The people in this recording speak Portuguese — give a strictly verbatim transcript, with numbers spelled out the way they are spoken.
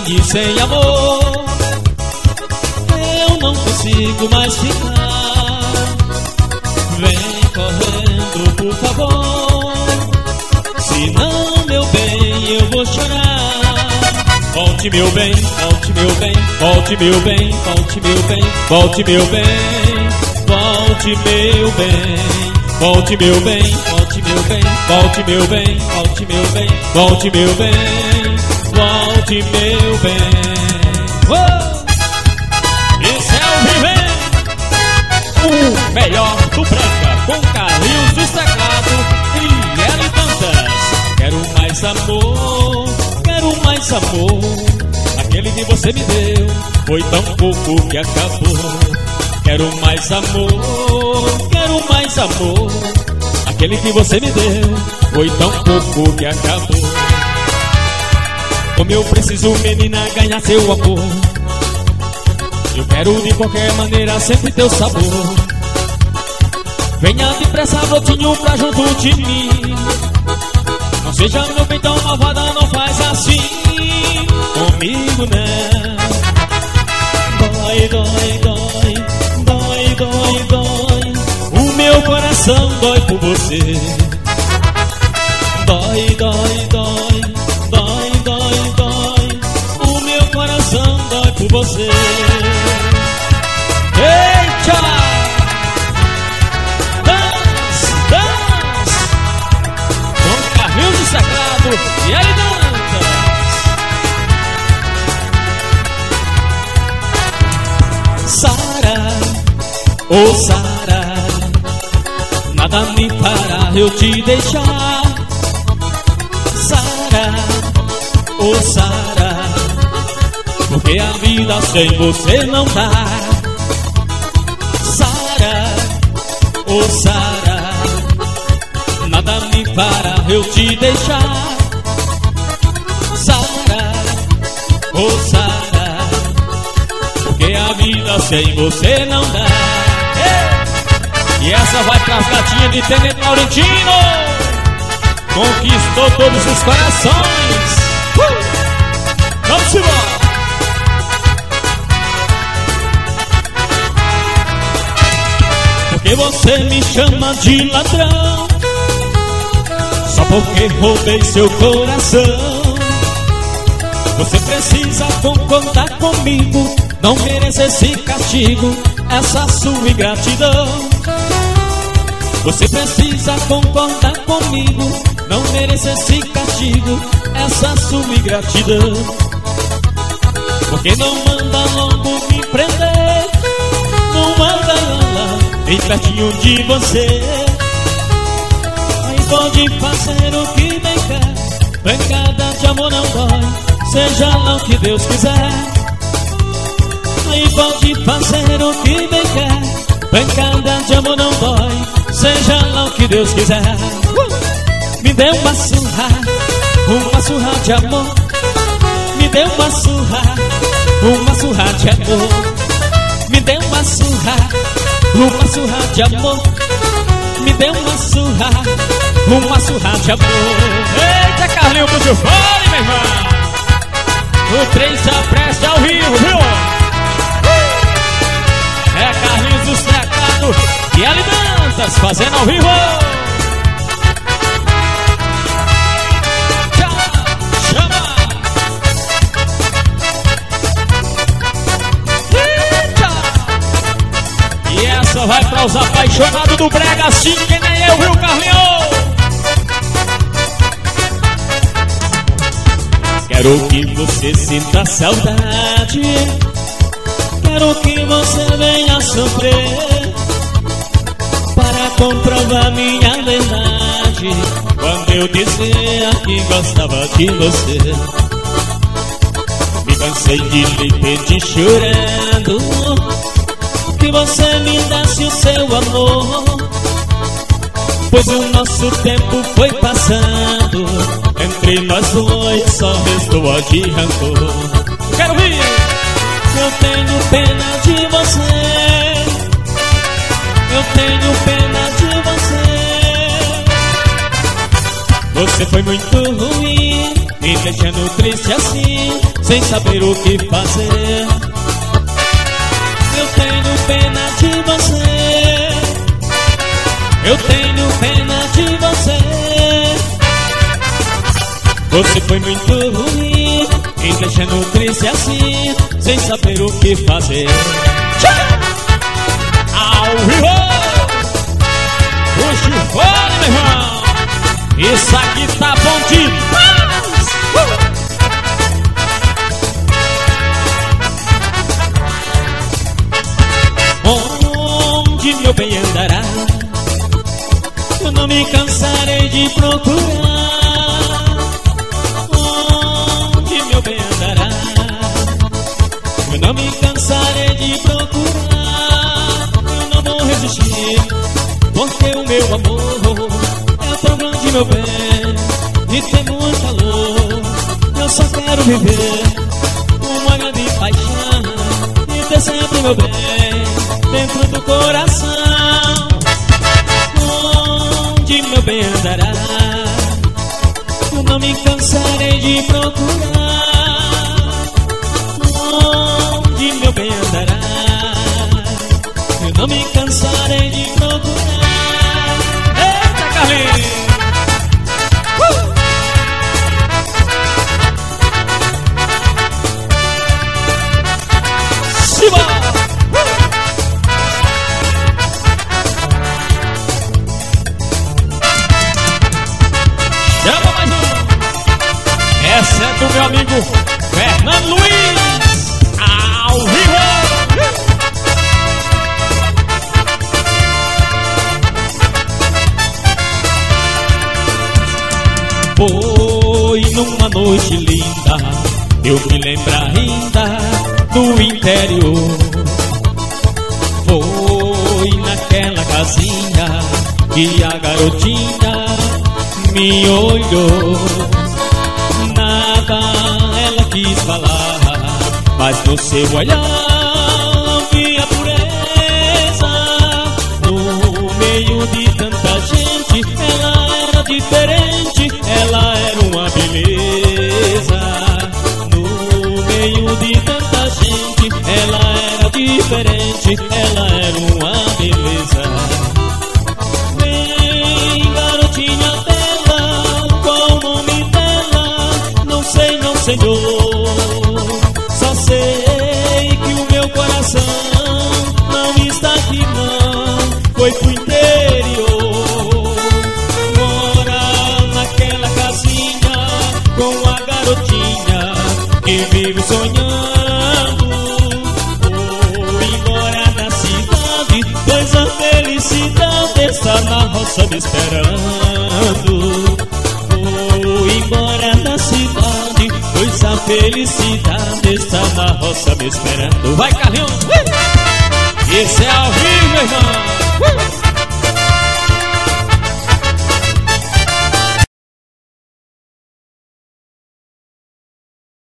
saudade sem amor. Eu não consigo mais ficar. Vem correndo, por favor, senão, meu bem, eu vou chorar. Volte, meu bem, volte, meu bem, volte, meu bem, volte, meu bem, volte, meu bem, volte, meu bem, volte, meu bem, volte, meu bem, volte, meu bem, volte, meu bem, volte, meu bem, volte, meu bem. Oh! Esse é o Viver, o melhor do Brega, com Carlinhos dos Teclados e Eli Dantas. Quero mais amor, quero mais amor. Aquele que você me deu foi tão pouco que acabou. Quero mais amor, quero mais amor. Aquele que você me deu foi tão pouco que acabou. Como eu preciso, menina, ganhar seu amor. Eu quero de qualquer maneira sempre teu sabor. Venha depressa, brotinho, pra junto de mim. Não seja meu bem tão malvada, não faz assim comigo, né? Dói, dói, dói, dói, dói, dói. O meu coração dói por você. Dói, dói, dói, dói, dói, dói. O meu coração dói por você. Eita! Dance, dance, com Carlinhos do Sagrado e Eli Dantas. Sara, oh Sara, nada me fará eu te deixar. Sara, oh Sara, porque a vida sem você não dá. Sara, oh Sara, nada me fará eu te deixar. Sara, oh Sara, porque a vida sem você não dá. Ei! E essa vai pras gatinhas de Tenente Laurentino. Conquistou todos os corações. uh! Vamos embora. Porque você me chama de ladrão, só porque roubei seu coração. Você precisa concordar comigo, não merece esse castigo, essa sua ingratidão. Você precisa concordar comigo, não merece esse castigo, essa sua ingratidão. Porque não manda logo me prender, não manda ela bem pertinho de você. Aí pode fazer o que bem quer, pancada de amor não dói, seja lá o que Deus quiser. Aí pode fazer o que bem quer, pancada de amor não dói, seja lá o que Deus quiser. uh! Me dê uma surra, uma surra de amor. Me dê uma surra, uma surra de amor. Me dê uma surra, uma surra de amor. Me dê uma surra, uma surra de amor. Eita, Carlinhos pro seu fone, meu irmão. O trem se apresta ao vivo, viu? É Carlinhos dos Teclados e Eli Dantas fazendo ao vivo. Tchau, chama. Eita. E essa vai para os apaixonados do brega, assim que nem eu, viu, Carlinhos? Quero que você sinta saudade, quero que você venha sofrer, para comprovar minha verdade, quando eu dizia que gostava de você. Me cansei de lhe pedir chorando que você me desse o seu amor, pois o nosso tempo foi passando, entre nós dois só restou ódio e rancor. Quero vir! Eu tenho pena de você, eu tenho pena de você. Você foi muito ruim, me deixando triste assim, sem saber o que fazer. Eu tenho pena de você, eu tenho pena de você. Você foi muito ruim, me deixando triste assim, sem saber o que fazer. Ao vivo! Puxa o fone, meu irmão! Isso aqui tá bom demais! Uh! Onde meu bem andará? Eu não me cansarei de procurar. Onde meu bem andará? Eu não me cansarei de procurar. Eu não vou resistir, porque o meu amor é tão grande, meu bem, e tem muito calor. Eu só quero viver uma grande paixão e ter sempre, meu bem, dentro do coração. Onde meu bem andará? Eu não me cansarei de procurar. Onde meu bem andará? Eu não me cansarei de procurar. Eita, Carlinhos! Uh! Siba! Uh! Chama mais um! Essa é do meu amigo Fernando Luiz! Ao vivo! Foi numa noite linda, eu me lembro ainda do interior. Foi naquela casinha que a garotinha me olhou. Nada ela quis falar, mas no seu olhar vi a pureza. No meio de tanta gente, ela era diferente, ela era uma beleza. No meio de tanta gente, ela era diferente, ela era uma beleza. Vem, garotinha bela, qual o nome dela? Não sei, não, senhor. Só sei que o meu coração não está aqui, não. Foi pro interior. Mora naquela casinha com a garotinha que vive sonhando. Vou embora da cidade, pois a felicidade está na roça me esperando. Vou embora da cidade, pois a felicidade está na roça me esperando. Vai, Carlinhos! Esse é ao vivo, meu irmão!